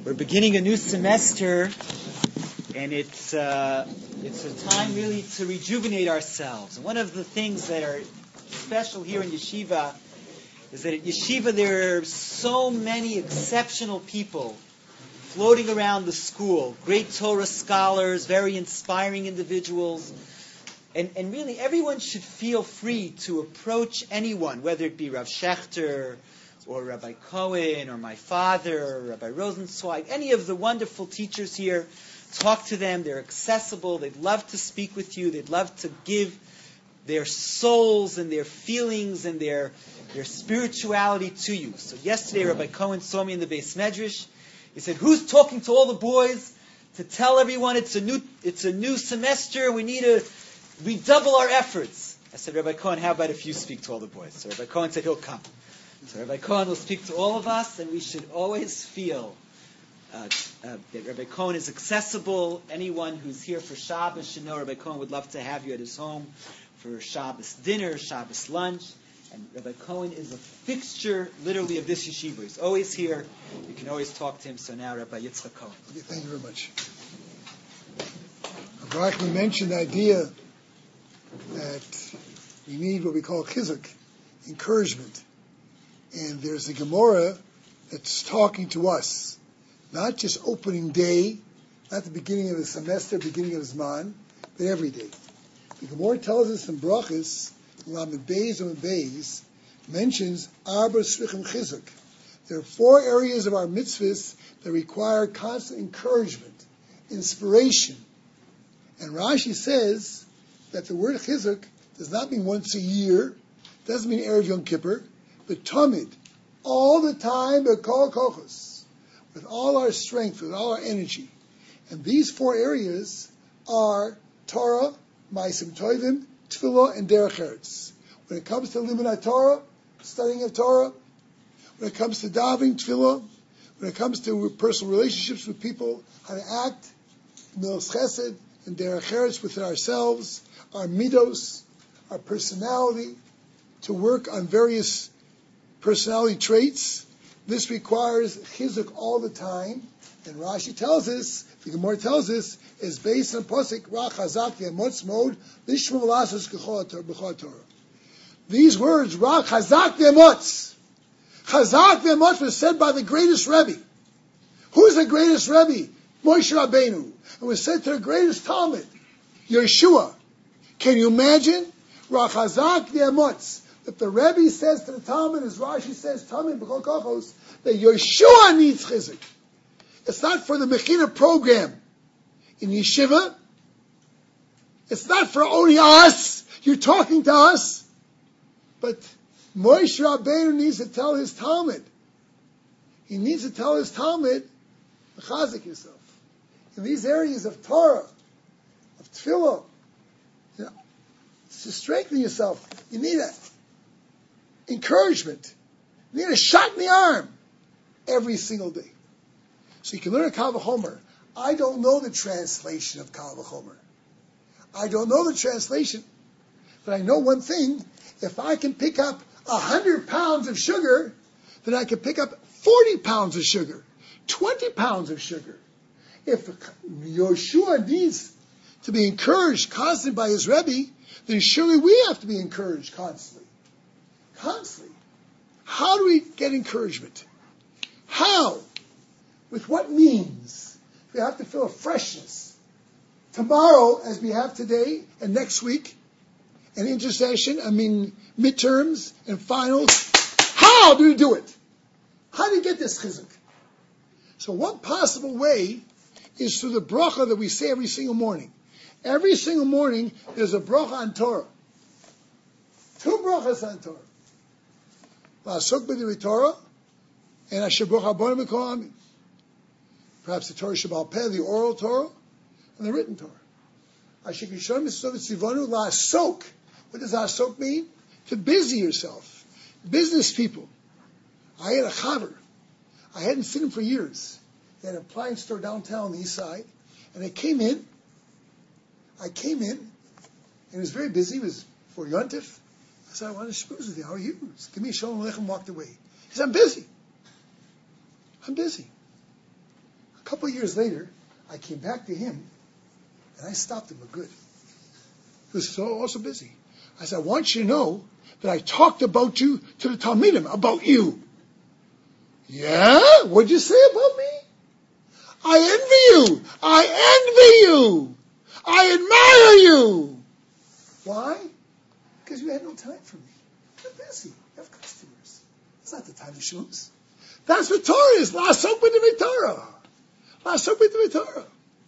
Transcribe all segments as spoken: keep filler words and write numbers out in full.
We're beginning a new semester, and it's uh, it's a time really to rejuvenate ourselves. And one of the things that are special here in Yeshiva is that at Yeshiva there are so many exceptional people floating around the school, great Torah scholars, very inspiring individuals. And, and really everyone should feel free to approach anyone, whether it be Rav Shechter, or Rabbi Cohen, or my father, or Rabbi Rosenzweig, any of the wonderful teachers here. Talk to them. They're accessible. They'd love to speak with you. They'd love to give their souls and their feelings and their their spirituality to you. So yesterday, Rabbi Cohen saw me in the Beis Medrash. He said, "Who's talking to all the boys to tell everyone it's a new it's a new semester? We need to redouble our efforts." I said, "Rabbi Cohen, how about if you speak to all the boys?" So Rabbi Cohen said he'll come. So Rabbi Cohen will speak to all of us, and we should always feel uh, uh, that Rabbi Cohen is accessible. Anyone who's here for Shabbos should know Rabbi Cohen would love to have you at his home for Shabbos dinner, Shabbos lunch. And Rabbi Cohen is a fixture, literally, of this yeshiva. He's always here. You can always talk to him. So now, Rabbi Yitzchak Cohen. Okay, thank you very much. Rabbi mentioned the idea that we need what we call chizuk, encouragement. And there's a Gemara that's talking to us, not just opening day, not the beginning of the semester, beginning of Zman, but every day. The Gemara tells us in Brachos, Lamed Beis and Beis, mentions Arba Srichim Chizuk. There are four areas of our mitzvahs that require constant encouragement, inspiration. And Rashi says that the word Chizuk does not mean once a year, doesn't mean Erev Yom Kippur, but tamid, all the time, b'kol kochos, with all our strength, with all our energy. And these four areas are Torah, Ma'asim Tovim, Tefillah, and Derech Eretz. When it comes to Limud Torah, studying of Torah, when it comes to davening, Tefillah, when it comes to personal relationships with people, how to act, Milos Chesed, and Derech Eretz within ourselves, our midos, our personality, to work on various personality traits. This requires chizuk all the time, and Rashi tells us, the Gemara tells us, is based on pasuk Ra Chazak V'Emotz Mod Lishma V'Lasos B'Chol Torah. These words, Ra Chazak V'Emotz, Chazak V'Emotz was said by the greatest Rebbe. Who's the greatest Rebbe? Moshe Rabbeinu. It was said to the greatest Talmud, Yeshua. Can you imagine? Ra Chazak V'Emotz. That the Rebbe says to the Talmud, as Rashi says, Talmud b'chol kochos, that Yeshua needs chizuk. It's not for the Mechina program in Yeshiva. It's not for only us. You're talking to us. But Moshe Rabbeinu needs to tell his Talmud. He needs to tell his Talmud, chazik yourself. In these areas of Torah, of Tefillah, you know, to strengthen yourself, you need a encouragement. You need a shot in the arm every single day. So you can learn a Kal V'chomer. I don't know the translation of Kal V'chomer. I don't know the translation, but I know one thing. If I can pick up one hundred pounds of sugar, then I can pick up forty pounds of sugar, twenty pounds of sugar. If Yeshua needs to be encouraged constantly by his Rebbe, then surely we have to be encouraged constantly. Constantly. How do we get encouragement? How? With what means? We have to feel a freshness. Tomorrow, as we have today, and next week, and intercession, I mean midterms and finals. How do we do it? How do you get this chizuk? So one possible way is through the bracha that we say every single morning. Every single morning, there's a bracha on Torah. Two brachas on Torah. La'asok b'divrei Torah, and Asher Baruch Habonim B'Kol Amim. Perhaps the Torah Sheba'al Peh, the oral Torah, and the written Torah. Asher Kishon Mitzvot Tzivonu La'asok. What does La'asok mean? To busy yourself. Business people. I had a chaver. I hadn't seen him for years. He had an appliance store downtown on the east side, and I came in. I came in, and he was very busy. He was for Yontif. I said, I want to schmooze with you. How are you? He said, give me a shalom aleichem, walked away. He said, I'm busy. I'm busy. A couple of years later, I came back to him, and I stopped him for good. He was so also busy. I said, I want you to know that I talked about you to the Talmidim, about you. Yeah? What'd you say about me? I envy you. I envy you. I admire you. Why? Because you had no time for me. You're busy. You have customers. It's not the time of shoes. That's what Torah is. La'asok b'divei Torah. La'asok b'divei Torah.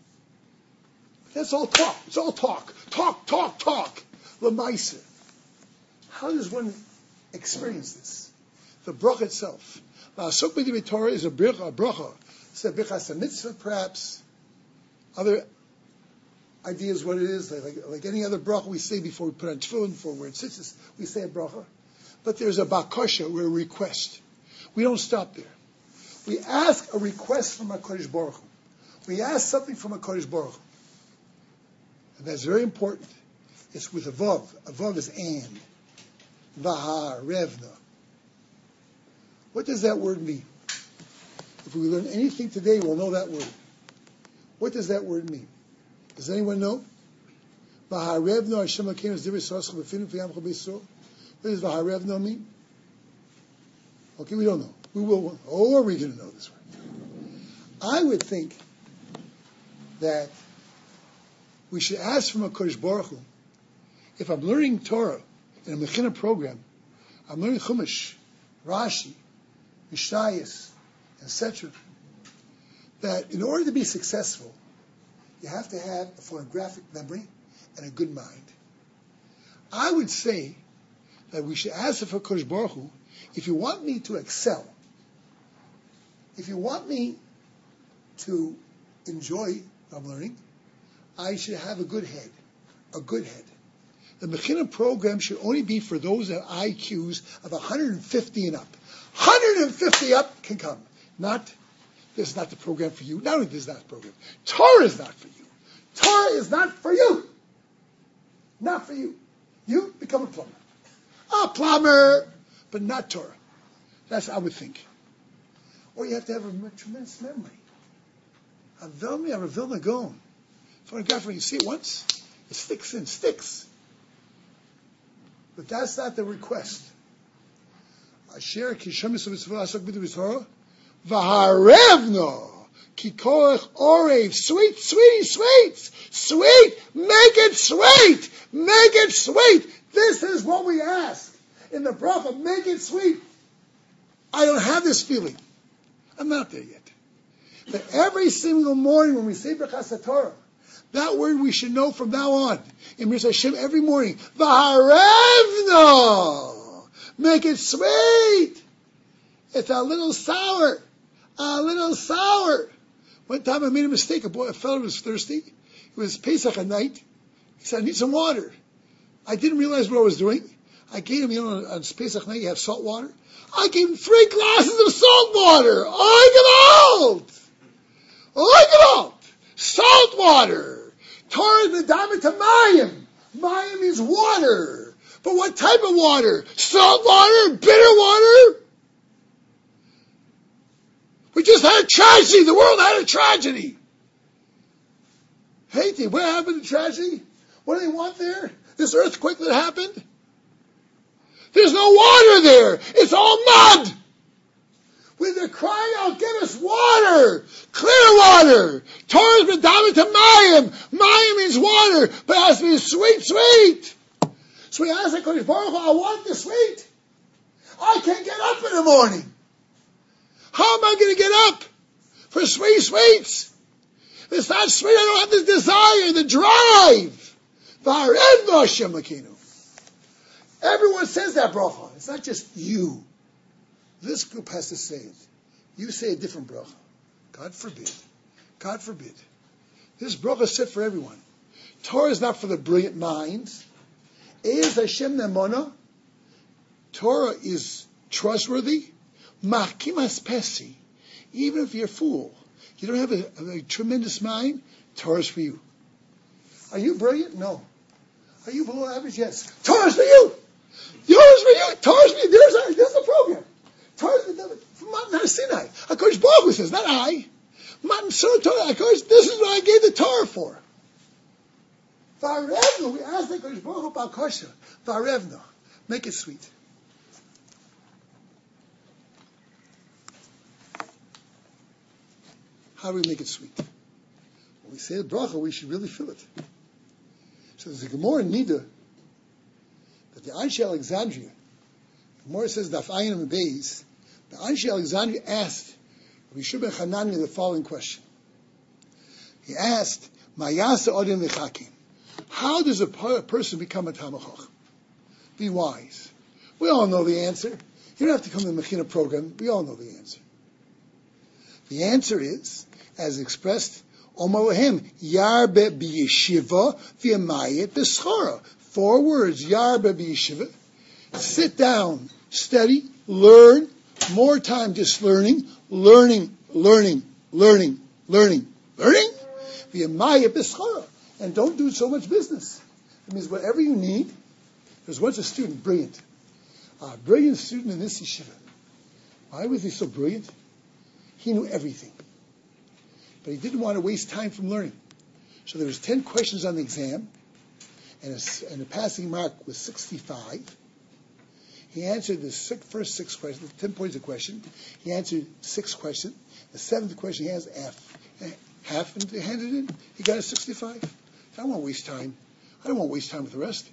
That's all talk. It's all talk. Talk, talk, talk. L'maisa. How does one experience this? The bracha itself. La'asok b'divei Torah is a bracha. A bracha. It's a bichas mitzvah, perhaps. Other ideas what it is, like, like, like any other bracha we say before we put on tefillin, before we're in tzitzis, we say a bracha. But there's a bakasha, or a request. We don't stop there. We ask a request from HaKadosh Baruch Hu. We ask something from HaKadosh Baruch Hu. And that's very important. It's with a vav. A vav is and. Vahar, revna. What does that word mean? If we learn anything today, we'll know that word. What does that word mean? Does anyone know? V'harevno Hashem Elokeinu es divrei Yisrael b'finu v'yamcha b'Yisrael. What does v'harevno mean? Okay, we don't know. We will. Oh, are we going to know this one? I would think that we should ask from HaKadosh Baruch Hu, if I'm learning Torah in a Mechina program, I'm learning Chumash, Rashi, Mishnayos, et cetera, that in order to be successful, you have to have a photographic memory and a good mind. I would say that we should ask for HaKadosh Baruch Hu, if you want me to excel, if you want me to enjoy what I'm learning, I should have a good head, a good head. The Mechina program should only be for those that have I Qs of one hundred fifty and up. one hundred fifty up can come. Not, this is not the program for you. Not only this is not the program. Torah is not for you. Torah is not for you. Not for you. You become a plumber. A plumber, but not Torah. That's what I would think. Or you have to have a tremendous memory. A Vilna, a Vilna Gaon. Photograph, when you see it once, it sticks in, sticks. But that's not the request. Asher kishem mitzvah asok b'divrei Torah v'harevno kikoach orev. Sweet, sweet, sweet, sweet. Make it sweet. Make it sweet. This is what we ask in the bracha. Make it sweet. I don't have this feeling. I'm not there yet. But every single morning when we say Birchas Torah, that word we should know from now on. In Mirza Hashem every morning. V'harevno. Make it sweet. It's a little sour. A little sour. One time I made a mistake. A boy, a fellow was thirsty. It was Pesach at night. He said, I need some water. I didn't realize what I was doing. I gave him, you know, on Pesach night you have salt water. I gave him three glasses of salt water. Oigelot! Oigelot! Salt water! Torah is medama to mayim. Mayim means water. But what type of water? Salt water? Bitter water? We just had a tragedy. The world had a tragedy. Haiti, what happened to tragedy? What do they want there? This earthquake that happened? There's no water there. It's all mud. When they're crying out, give us water. Clear water. Torah is medama to mayim. Mayim means water, but it has to be sweet, sweet. So we ask HaKadosh Baruch Hu, I want the sweet. I can't get up in the morning. How am I going to get up for sweet sweets? If it's not sweet, I don't have the desire, the drive. V'harevno Hashem Elokeinu. Everyone says that bracha. It's not just you. This group has to say it. You say a different bracha. God forbid. God forbid. This bracha is set for everyone. Torah is not for the brilliant minds. Eis Hashem Nemona. Torah is trustworthy. Machkim Aspesi. Even if you're a fool, you don't have a, a, a tremendous mind, Torah is for you. Are you brilliant? No. Are you below average? Yes. Torah is for you. Yours for you. Torah is for you. There's, our, there's the program. Torah is from Mount Sinai. HaKadosh Baruch Hu says, not I. I'm so Torah. This is what I gave the Torah for. Varevno, we asked the Kodesh Baruch Hu about kosher. Varevno, make it sweet. How do we make it sweet? When we say the bracha, we should really feel it. So there's a Gemara in Nida that the Anshe Alexandria, the Gemara says Daf Ayin and Beis, the Anshe Alexandria asked Rabbi Shua ben Hanania the following question. He asked, Mayasa Odim V'chakim. How does a person become a Talmid Chacham? Be wise. We all know the answer. You don't have to come to the Mechina program. We all know the answer. The answer is, as expressed, Omar Lahem, Yarbe b'yeshiva v'yamayet b'schora. Four words, Yarbe b'yeshiva. Sit down, study, learn, more time just learning, learning, learning, learning, learning, learning, v'yamayet b'schora. And don't do so much business. It means whatever you need. There's once a student, brilliant, a brilliant student in this yeshiva. Why was he so brilliant? He knew everything. But he didn't want to waste time from learning. So there was ten questions on the exam, and a, and the passing mark was sixty-five. He answered the six, first six questions, ten points a question. He answered six questions. The seventh question he has F. Half and handed in. He got a sixty-five. I don't want to waste time. I don't want to waste time with the rest.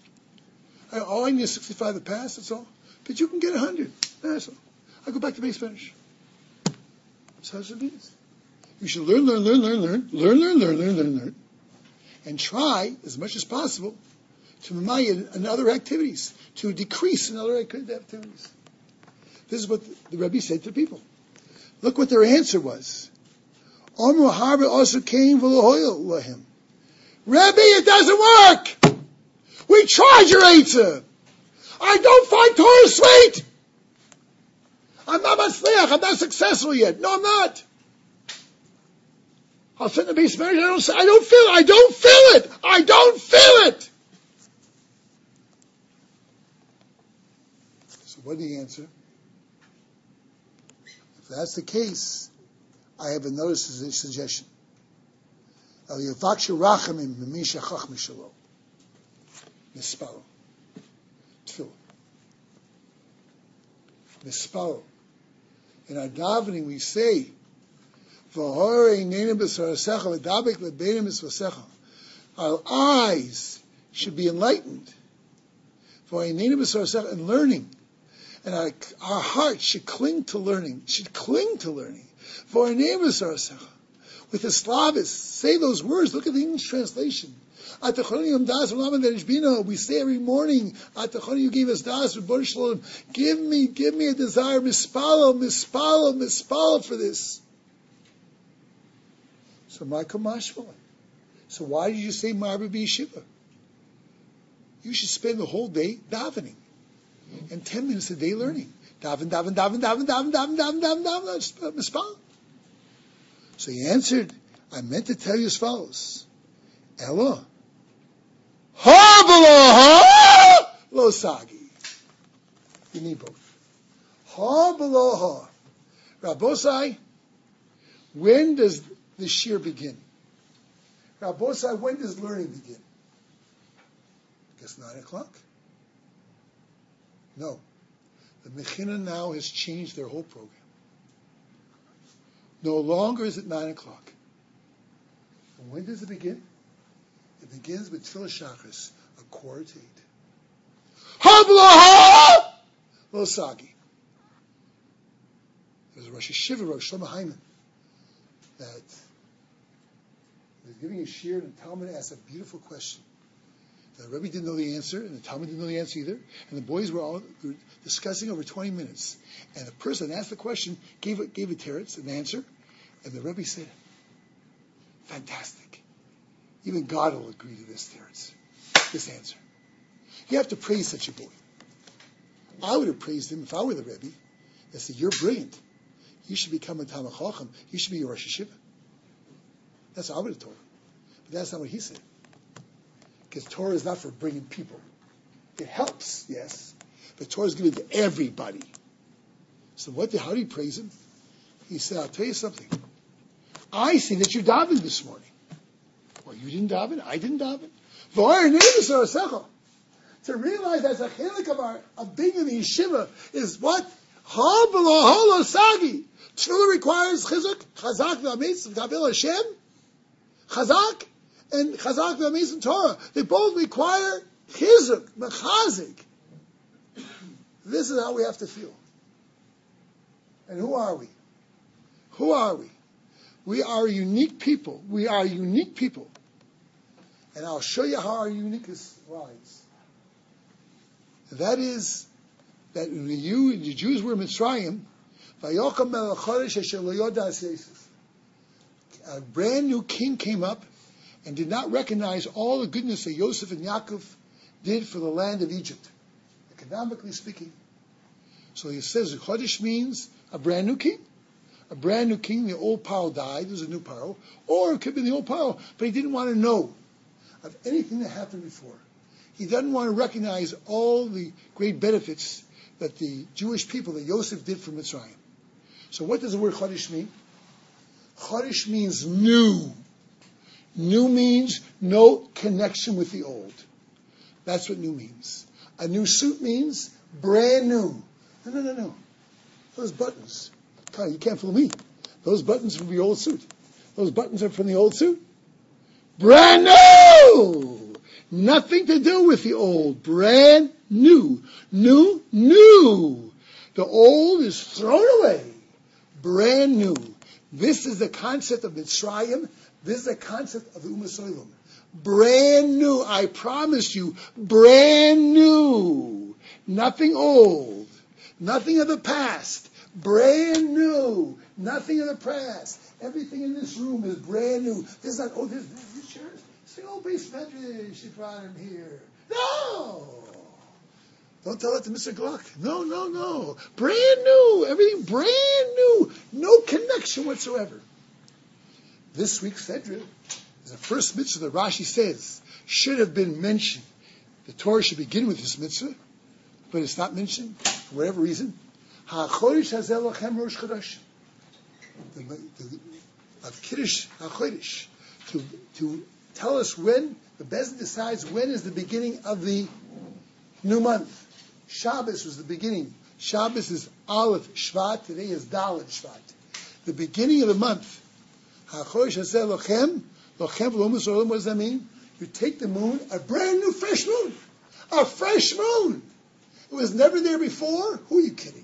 I, all I need is sixty-five to pass, that's all. But you can get one hundred. That's all. I go back to base finish. That's how it is. You should learn, learn, learn, learn, learn, learn, learn, learn, learn, learn, learn, and try as much as possible to mamaya in other activities, to decrease in other activities. This is what the Rebbe said to the people. Look what their answer was. Omru harbe also came v'lohoyel lahim. Rebbe, it doesn't work. We tried your answer. I don't find Torah sweet. I'm not matzliach. I'm not successful yet. No, I'm not. I'll sit in the base marriage. I don't. I don't feel it. I don't feel it. I don't feel it. So what did he answer? If that's the case, I have another suggestion. El yavakshu rachamim b'misha chachmi shelo. Misparo. Tefillah. Misparo. In our davening we say, our eyes should be enlightened. And learning. And our, our heart should cling to learning. Should cling to learning. With the Slavists, say those words. Look at the English translation. We say every morning, you gave us das, give me, give me a desire, mispalo, mispalo, mispalo for this. So my kamashma. So why did you say Marba B'Yeshiva? You should spend the whole day davening, and ten minutes a day learning. Daven, daven, daven, daven, daven, daven, daven, daven, daven, mispalo. So he answered, I meant to tell you as follows. Ella. Ha below ha lo sagi. You need both. Ha below ha. Rabbosai, when does the shir begin? Rabbosai, when does learning begin? I guess nine o'clock? No. The Mechina now has changed their whole program. No longer is it nine o'clock. And when does it begin? It begins with Tfilah Shachris, a quarter to eight. Hablaha! Lo Sagi. There's a Rosh Hashiva, Rosh Shlomo Hyman, that was giving a shir, and the Talmud asked a beautiful question. The Rebbe didn't know the answer, and the Talmud didn't know the answer either, and the boys were all were discussing over twenty minutes. And the person that asked the question gave it, gave a teretz, an answer, and the Rebbe said, fantastic. Even God will agree to this teretz, this answer. You have to praise such a boy. I would have praised him if I were the Rebbe. I said, you're brilliant. You should become a Talmid Chacham. You should be a Rosh Hashiva. That's what I would have told him. But that's not what he said. Because Torah is not for bringing people. It helps, yes. But Torah is given to everybody. So what? How do you praise him? He said, I'll tell you something. I see that you davened this morning. Well, you didn't daven, I didn't daven. To realize that's a chilik of our of being in the yeshiva is what? Tefillah requires chizuk, chazak v'amitz, v'kavil Hashem, chazak, and chazak v'amitz and Torah. They both require chizuk, mechazik. This is how we have to feel. And who are we? Who are we? We are unique people. We are unique people. And I'll show you how our uniqueness lies. That is that when the, Jew, the Jews were in Mitzrayim, a brand new king came up and did not recognize all the goodness that Yosef and Yaakov did for the land of Egypt, economically speaking. So he says Chodesh means a brand new king. A brand new king, the old Paro died, there's a new Paro, or it could be the old Paro, but he didn't want to know of anything that happened before. He doesn't want to recognize all the great benefits that the Jewish people, that Yosef did for Mitzrayim. So what does the word Chodesh mean? Chodesh means new. New means no connection with the old. That's what new means. A new suit means brand new. No, no, no, no. Those buttons. You can't fool me. Those buttons from the old suit. Those buttons are from the old suit. Brand new! Nothing to do with the old. Brand new. New, new. The old is thrown away. Brand new. This is the concept of Mitzrayim. This is the concept of the Ummah Soilum. Brand new. I promise you. Brand new. Nothing old. Nothing of the past. Brand new. Nothing of the past. Everything in this room is brand new. This is not, oh, this, this, this shirt. It's the old base medrash. She brought him here. No. Don't tell that to Mister Gluck. No, no, no. Brand new. Everything brand new. No connection whatsoever. This week's Sedra is the first mitzvah that Rashi says should have been mentioned. The Torah should begin with this mitzvah, but it's not mentioned for whatever reason. HaChodesh Hazeh Lochem Rosh Chodesh. Of Kiddush HaChodesh. To, to tell us when, the Bezdin decides when is the beginning of the new month. Shabbos was the beginning. Shabbos is Aleph Shvat. Today is Dalet Shvat. The beginning of the month. HaChodesh Hazeh Lochem. Lochem V'Lomus Olam. What does that mean? You take the moon, a brand new fresh moon. A fresh moon. It was never there before. Who are you kidding?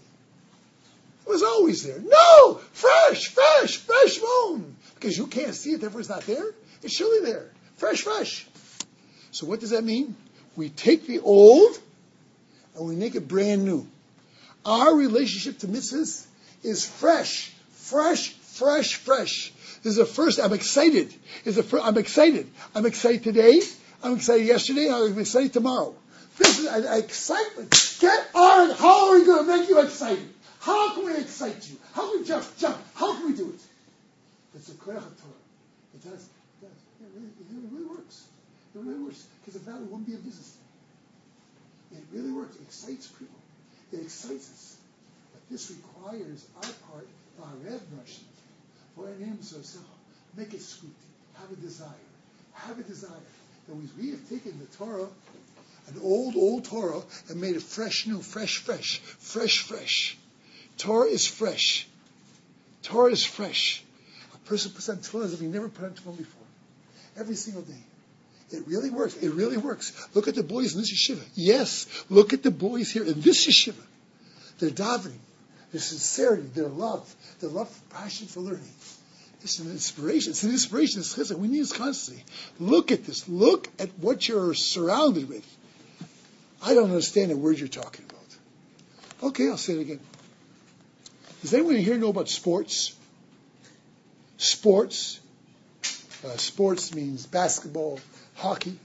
It was always there. No! Fresh, fresh, fresh moon. Because you can't see it, therefore it's not there. It's surely there. Fresh, fresh. So what does that mean? We take the old and we make it brand new. Our relationship to mitzvahs is fresh, fresh, fresh, fresh. This is the first, I'm excited. This is the first, I'm excited. I'm excited today. I'm excited yesterday. I'm excited tomorrow. This is an excitement. Get on. How are we going to make you excited? How can we excite you? How can we jump, jump? How can we do it? It's a koyach Torah. It does. It does. It really, it really works. It really works. Because if not, it wouldn't be a business. It really works. It excites people. It excites us. But this requires our part, our Rev Russian. For our names of make it scoot. Have a desire. Have a desire. That we, we have taken the Torah, an old, old Torah, and made it fresh, new, fresh, fresh, fresh, fresh. Torah is fresh. Torah is fresh. A person puts on tefillin as if he never put on tefillin before. Every single day. It really works. It really works. Look at the boys in this yeshiva. Yes, look at the boys here in this yeshiva. Their davening, their sincerity, their love, their love, passion for learning. It's an inspiration. It's an inspiration. It's chizuk. We need this constantly. Look at this. Look at what you're surrounded with. I don't understand the word you're talking about. Okay, I'll say it again. Does anyone here know about sports? Sports. Uh, sports means basketball, hockey.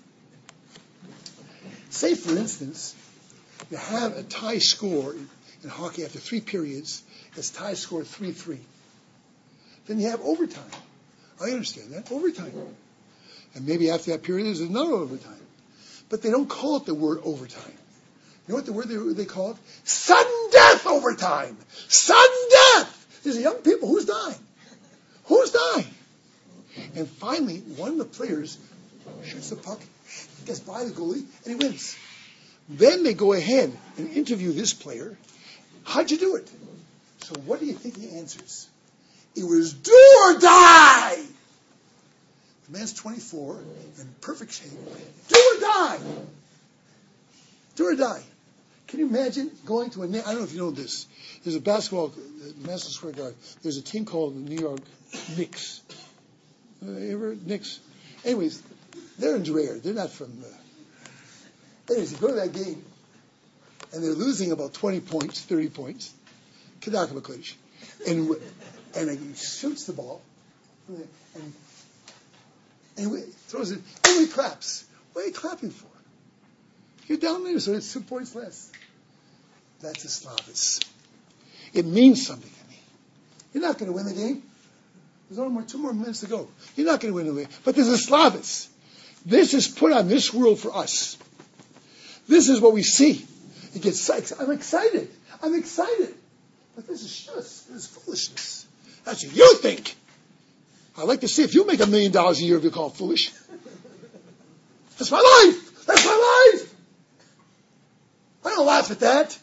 Say, for instance, you have a tie score in, in hockey after three periods. It's tie score three three. Then you have overtime. I understand that. Overtime. And maybe after that period, there's another overtime. But they don't call it the word overtime. You know what the word they, they call it? Sudden death overtime. Sudden death. There's young people. Who's dying? Who's dying? And finally, one of the players shoots the puck, gets by the goalie, and he wins. Then they go ahead and interview this player. How'd you do it? So what do you think he answers? It was do or die. The man's twenty-four, in perfect shape. Do or die. Do or die. Can you imagine going to a, I don't know if you know this. There's a basketball, uh, Madison Square Garden. There's a team called the New York Knicks. Uh, you ever Knicks? Anyways, they're in Dreher. They're not from. Uh... Anyways, you go to that game, and they're losing about twenty points, thirty points. Kedak HaKodesh. And and he shoots the ball, and, and he throws it, and he claps. What are you clapping for? You're down there, so it's two points less. That's a Slavis. It means something to me. You're not going to win the game. There's only more, two more minutes to go. You're not going to win the game. But there's a Slavis. This is put on this world for us. This is what we see. It gets I'm excited. I'm excited. But this is just, this is foolishness. That's what you think. I'd like to see if you make a million dollars a year if you call it foolish. That's my life. That's my life. I don't laugh at that.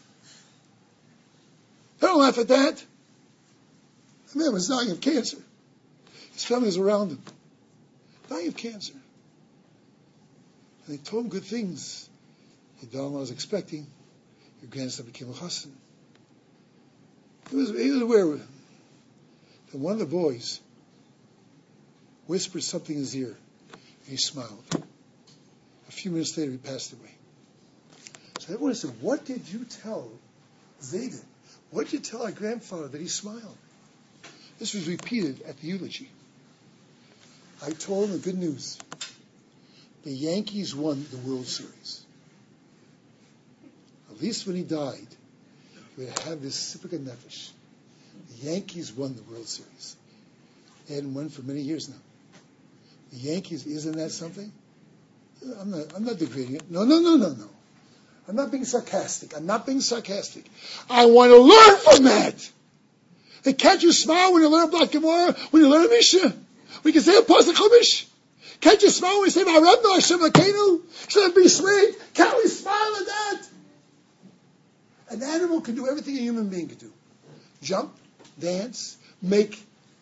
I don't laugh at that. The man was dying of cancer. His family was around him. Dying of cancer. And they told him good things. Your daughter-in-law was expecting. Your grandson became a chassan. He was, he was aware of it. Then one of the boys whispered something in his ear. And he smiled. A few minutes later, he passed away. So everyone said, what did you tell Zayden? What did you tell our grandfather that he smiled? This was repeated at the eulogy. I told him the good news. The Yankees won the World Series. At least when he died, he would have this sipika nefesh. The Yankees won the World Series. They hadn't won for many years now. The Yankees, isn't that something? I'm not, I'm not degrading it. No, no, no, no, no. I'm not being sarcastic. I'm not being sarcastic. I want to learn from that. And can't you smile when you learn about Gemara, when you learn a Mishnah? When you can say a Pasuk Chumash? Can't you smile when you say Ma'arabno Hashem Lakeinu? Should it be sweet? Can't we smile at that? An animal can do everything a human being can do. Jump, dance, make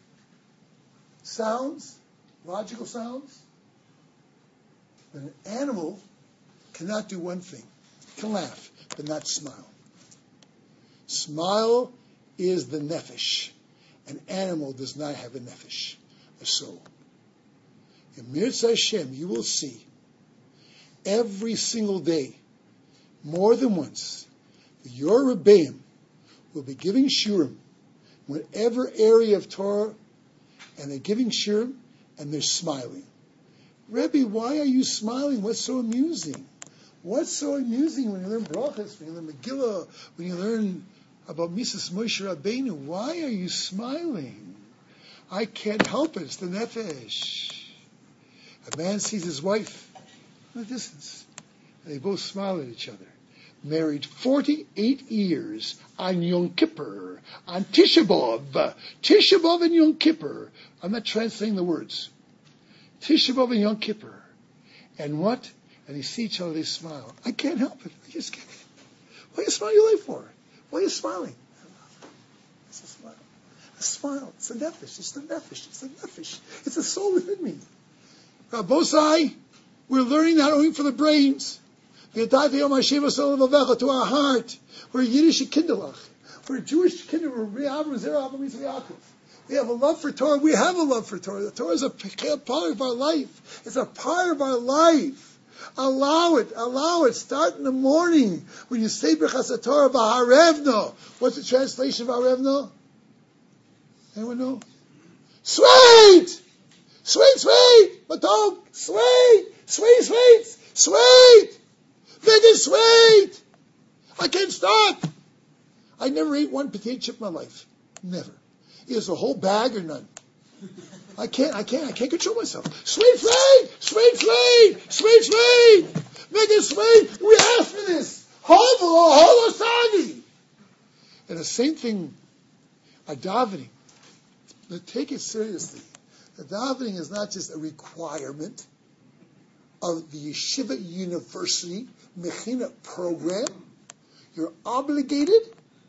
sounds, logical sounds. But an animal cannot do one thing. It can laugh, but not smile. Smile is the nefesh. An animal does not have a nefesh, a soul. In Mirza Hashem, you will see every single day, more than once, that your Rebbeim will be giving shiurim, whatever area of Torah, and they're giving shiurim, and they're smiling. Rebbe, why are you smiling? What's so amusing? What's so amusing when you learn brachas, when you learn Megillah, when you learn about Misas Moshe Rabbeinu? Why are you smiling? I can't help it. It's the nefesh. A man sees his wife in the distance, and they both smile at each other. Married forty-eight years on Yom Kippur, on Tisha B'Av, Tisha B'Av and Yom Kippur. I'm not translating the words. Tisha B'Av and Yom Kippur. And what? And they see each other, they smile. I can't help it. I just can't. Why are you smiling your life for? Why are you smiling? It's a smile. A smile. It's a nefesh. It's the nefesh. It's the nefesh. It's the soul within me. Rabbosai, we're learning not only for the brains. To our heart. We're Yiddish kindlech. We're Jewish kindlech. We have a love for Torah. We have a love for Torah. The Torah is a part of our life. It's a part of our life. Allow it. Allow it. Start in the morning when you say B'chas Torah B'harevno. What's the translation of Harevno? Anyone know? Sweet! Sweet, sweet! Matog! Sweet! Sweet, sweet! Sweet! Make it sweet! I can't stop! I never ate one potato chip in my life. Never. Either a whole bag or none. I can't, I can't, I can't control myself. Sweet, sweet! Sweet, sweet! Sweet, sweet! Make it sweet! We asked for this! Hold hold Osagi! And the same thing, a davening. Take it seriously. The davening is not just a requirement of the Yeshiva University Mechina program. You're obligated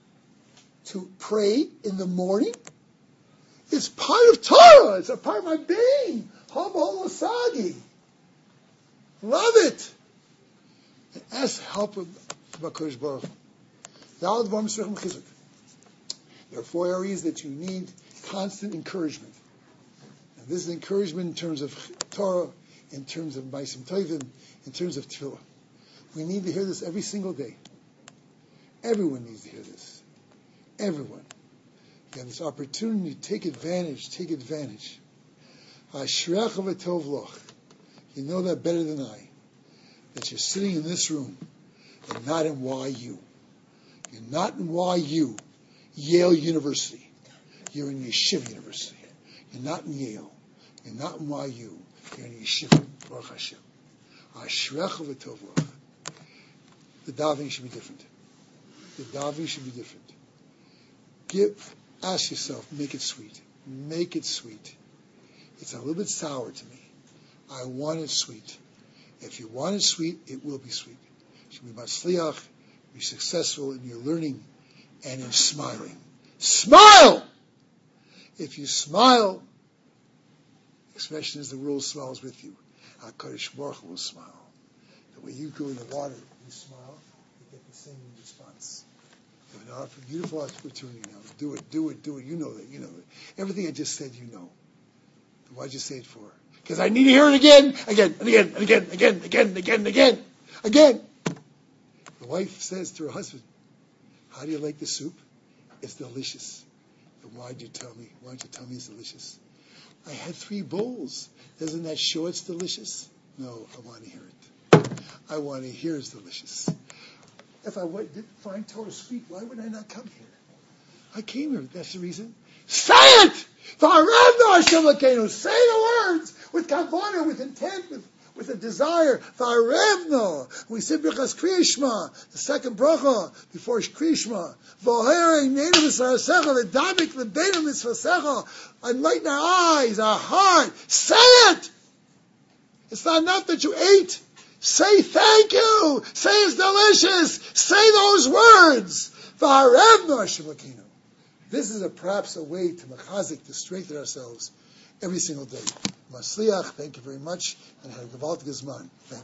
to pray in the morning. It's part of Torah. It's a part of my being. Haba Osagi. Love it. And ask help from HaKadosh Baruch Hu. There are four areas that you need constant encouragement. And this is encouragement in terms of Torah, in terms of Maisim Tovim, in terms of Tefillah. We need to hear this every single day. Everyone needs to hear this. Everyone. You have this opportunity to take advantage, take advantage. Ashrecha v'tov loch. You know that better than I. That you're sitting in this room and not in Y U. You're not in Y U, Yale University. You're in Yeshiva University. You're not in Yale. You're not in Y U. You're in Yeshiva. Baruch Hashem. Ashrecha v'tov loch. The davening should be different. The davening should be different. Give, ask yourself, make it sweet. Make it sweet. It's a little bit sour to me. I want it sweet. If you want it sweet, it will be sweet. You should be matzliach, be successful in your learning and in smiling. Smile! If you smile, the expression is the world smiles with you. HaKadosh Baruch Hu will smile. The way you go in the water, you smile, you get the same response. You have a beautiful opportunity now. Do it, do it, do it. You know that, you know it. Everything I just said, you know. Why'd you say it for? Because I need to hear it again, again, and again, and again, and again, and again, and again, and again, again. The wife says to her husband, how do you like the soup? It's delicious. Then why'd you tell me? Why'd you tell me it's delicious? I had three bowls. Doesn't that show it's delicious? No, I want to hear it. I want to hear it's delicious. If I didn't find Torah sweet, why would I not come here? I came here. That's the reason. Say it! Say the words with kavanah, with intent, with, with a desire. We say Birchas Kriya Shema, the second bracha before Kriya Shema. Enlighten our eyes, our heart. Say it! It's not enough that you ate. Say thank you. Say it's delicious. Say those words. This is a, perhaps a way to mechazik, to strengthen ourselves every single day. Masliach, thank you very much, and have a gewaltig Zman. Thank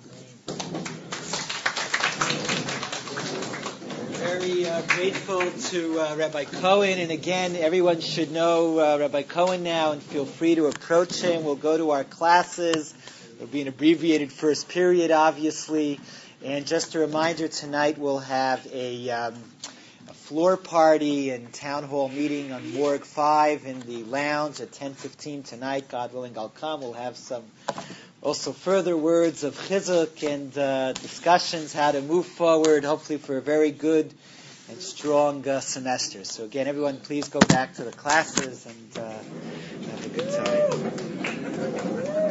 you. Very uh, grateful to uh, Rabbi Cohen, and again, everyone should know uh, Rabbi Cohen now, and feel free to approach him. We'll go to our classes. There'll be an abbreviated first period, obviously, and just a reminder, tonight we'll have a um, floor party and town hall meeting on Morgue five in the lounge at ten fifteen tonight. God willing, I'll come. We'll have some also further words of chizuk and uh, discussions how to move forward, hopefully for a very good and strong uh, semester. So again, everyone, please go back to the classes and uh, have a good time.